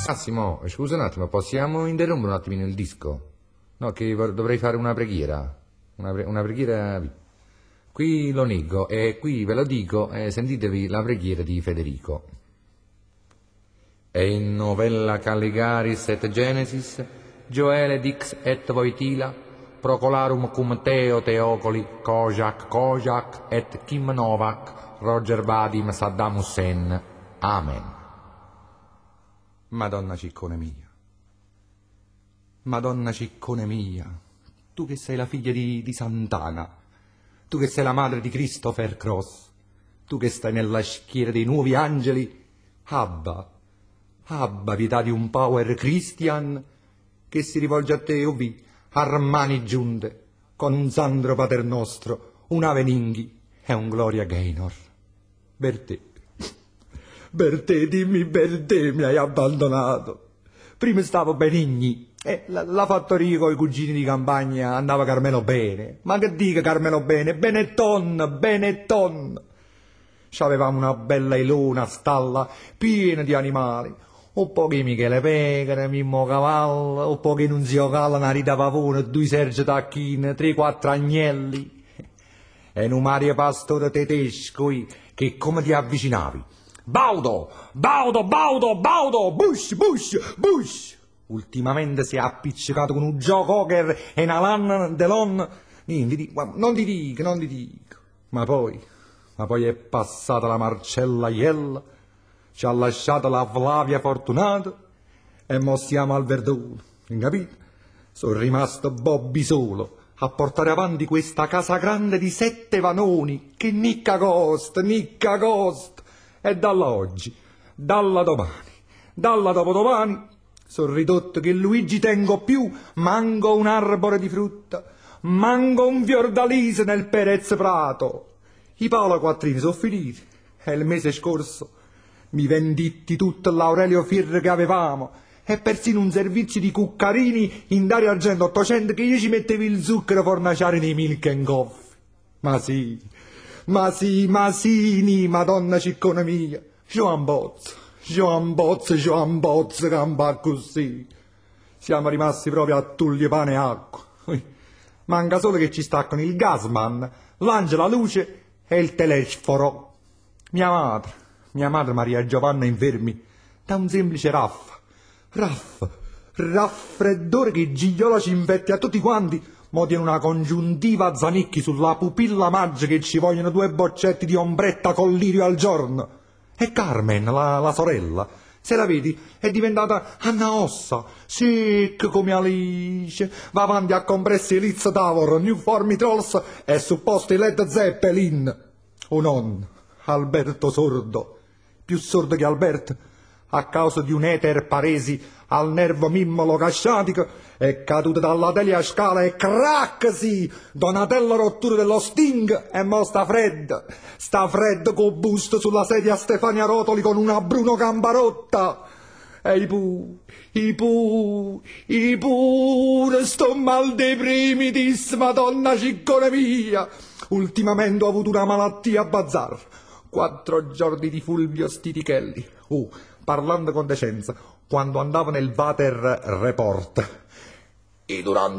Massimo, scusa un attimo, possiamo interrompere un attimino il disco? No, che dovrei fare una preghiera. Una preghiera. Qui lo nego e qui ve lo dico, sentitevi la preghiera di Federico. E in novella Calligaris et Genesis, Joele dix et Voitila, Procolarum cum Teo Teocoli, Kojak et Kim Novak, Roger Vadim Saddam Hussein. Amen. Madonna ciccone mia, Madonna ciccone mia, tu che sei la figlia di Sant'Ana, tu che sei la madre di Christopher Cross, tu che stai nella schiera dei nuovi angeli, Abba, pietà di un power Christian che si rivolge a te, ovvi, Armani giunte, con un Sandro Paternostro, un Ave Ninghi e un Gloria Gaynor. Bertè, dimmi Bertè, mi hai abbandonato. Prima stavo benigni e la fattoria con i cugini di campagna andava Carmelo bene. Ma che dica Carmelo bene? Benetton. C'avevamo una bella ilona stalla piena di animali. Un po' che Michele Pecore, Mimmo Cavallo, un po' che Nunzio Calla, una Rita Pavone, due Sergio Tacchini, 3-4 agnelli. E un Mario Pastore tedesco che come ti avvicinavi? Baudo, Bush. Ultimamente si è appiccicato con un Joe Cocker e una Lanna Delon. Non ti dico. Ma poi è passata la Marcella Iella, ci ha lasciato la Flavia Fortunato e mo siamo al Verdone, capito? Sono rimasto Bobby solo a portare avanti questa casa grande di 7 vanoni che nicca costa. E dalla oggi, dalla domani, dalla dopodomani, sono ridotto che Luigi tengo più, manco un arbore di frutta, manco un fiordalise nel Perez Prato. I Paolo Quattrini sono finiti e il mese scorso mi venditti tutto l'Aurelio Firre che avevamo e persino un servizio di cuccarini in Dario Argento 800 che io ci mettevi il zucchero fornaciare nei Milk and Coffee. Ma sì, Madonna ciccone mia, Joan Bozzo, campa così. Siamo rimasti proprio a Tullio pane e acqua. Manca solo che ci staccano il gasman, l'angela luce e il telefono. Mia madre Maria Giovanna infermi da un semplice raffreddore che gigliola ci infetti a tutti quanti. Mo tiene una congiuntiva a Zanicchi sulla pupilla maggia che ci vogliono 2 boccetti di ombretta col lirio al giorno. E Carmen, la sorella, se la vedi, è diventata Anna Ossa, secca come Alice, va avanti a compressi Liz Tavor, New Formi Trolls e supposto i Led Zeppelin. O non, Alberto sordo, più sordo che Alberto, a causa di un eter paresi al nervo mimmolo casciatico, è caduto dalla telia scala e craccasi, Donatello rottura dello Sting e mo sta freddo col busto sulla sedia Stefania Rotoli con una Bruno Gambarotta. E i pure sto mal dei primitis, Madonna ciccone mia. Ultimamente ho avuto una malattia bizzarra, 4 giorni di Fulvio Stitichelli. Parlando con decenza, quando andavo nel Vater Report. E Duran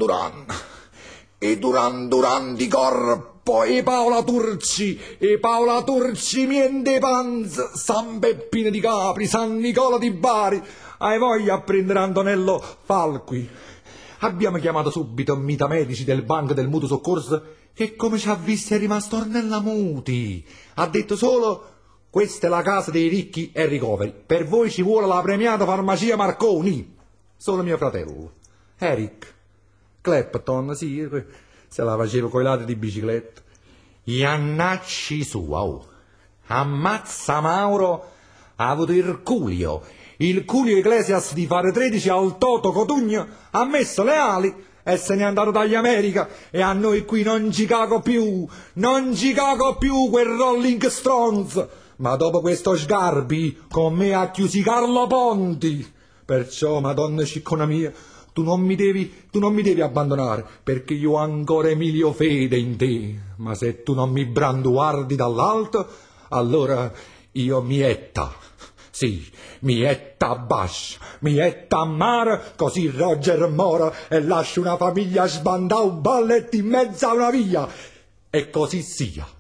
di corpo, e Paola Turci, niente panza, San Peppino di Capri, San Nicola di Bari, hai voglia a prendere Antonello Falqui. Abbiamo chiamato subito Mita Medici del Banco del Mutuo Soccorso, che come ci ha visti è rimasto Ornella Muti. Ha detto solo: questa è la casa dei ricchi e ricoveri. Per voi ci vuole la premiata farmacia Marconi. Solo mio fratello, Eric Clapton, sì, se la facevo coi lati di bicicletta. Iannacci sua, Ammazza Mauro ha avuto il Culio Iglesias di fare 13 al Toto Cotugno, ha messo le ali e se n'è andato dagli America e a noi qui non ci cago più quel Rolling Stones. Ma dopo questo Sgarbi, con me ha chiusi Carlo Ponti. Perciò, Madonna ciccona mia, tu non mi devi abbandonare, perché io ho ancora Emilio Fede in te. Ma se tu non mi branduardi dall'alto, allora io mi etta. Sì, mietta bascia, mietta mare, così Roger mora e lascia una famiglia sbandà un balletto in mezzo a una via. E così sia.